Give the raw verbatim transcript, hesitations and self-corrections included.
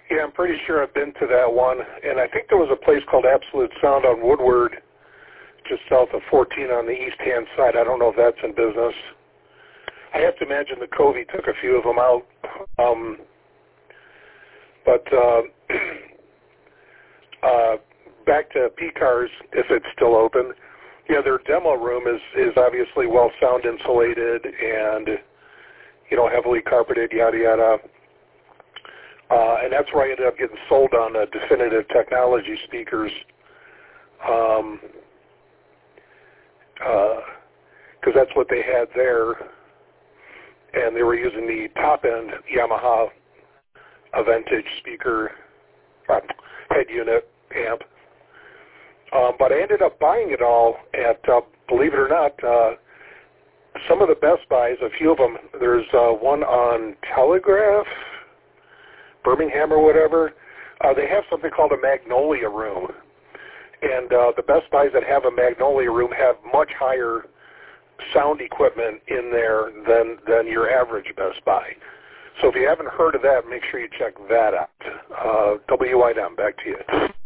Yeah, I'm pretty sure I've been to that one, and I think there was a place called Absolute Sound on Woodward, just south of fourteen on the east-hand side. I don't know if that's in business. I have to imagine the Covey took a few of them out. Um, but uh, uh, back to P-Cars, if it's still open. Yeah, their demo room is, is obviously well sound insulated and, you know, heavily carpeted, yada, yada. Uh, and that's where I ended up getting sold on the Definitive Technology speakers. Um, because uh, that's what they had there. And they were using the top-end Yamaha Aventage speaker uh, head unit amp. Um, but I ended up buying it all at, uh, believe it or not, uh, some of the Best Buys, a few of them. There's uh, one on Telegraph, Birmingham or whatever. Uh, they have something called a Magnolia Room. And uh, the Best Buys that have a Magnolia Room have much higher sound equipment in there than, than your average Best Buy. So if you haven't heard of that, make sure you check that out. Uh, W I M, back to you.